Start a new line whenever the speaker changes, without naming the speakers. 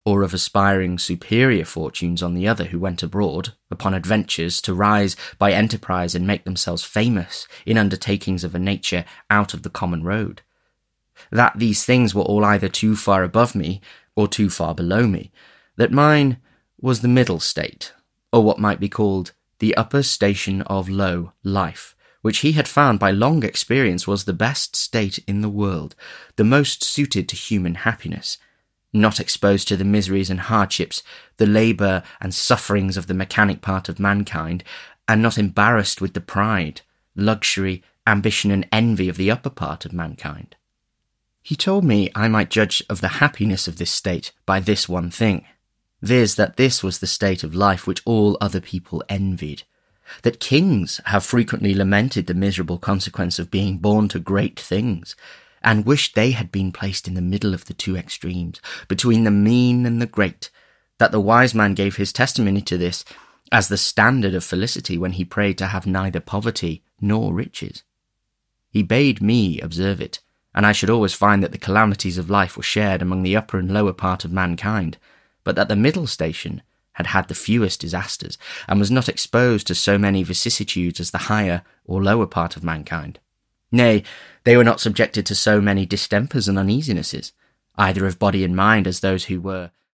or of aspiring superior fortunes on the other, who went abroad upon adventures to rise by enterprise and make themselves famous in undertakings of a nature out of the common road. That these things were all either too far above me or too far below me, that mine was the middle state, or what might be called the upper station of low life, which he had found by long experience was the best state in the world, the most suited to human happiness, not exposed to the miseries and hardships, the labour and sufferings of the mechanic part of mankind, and not embarrassed with the pride, luxury, ambition, and envy of the upper part of mankind. He told me I might judge of the happiness of this state by this one thing, viz. That this was the state of life which all other people envied, that kings have frequently lamented the miserable consequence of being born to great things, and wished they had been placed in the middle of the two extremes, between the mean and the great, that the wise man gave his testimony to this as the standard of felicity when he prayed to have neither poverty nor riches. He bade me observe it, and I should always find that the calamities of life were shared among the upper and lower part of mankind, but that the middle station had had the fewest disasters, and was not exposed to so many vicissitudes as the higher or lower part of mankind. Nay, they were not subjected to so many distempers and uneasinesses, either of body and mind, as those who were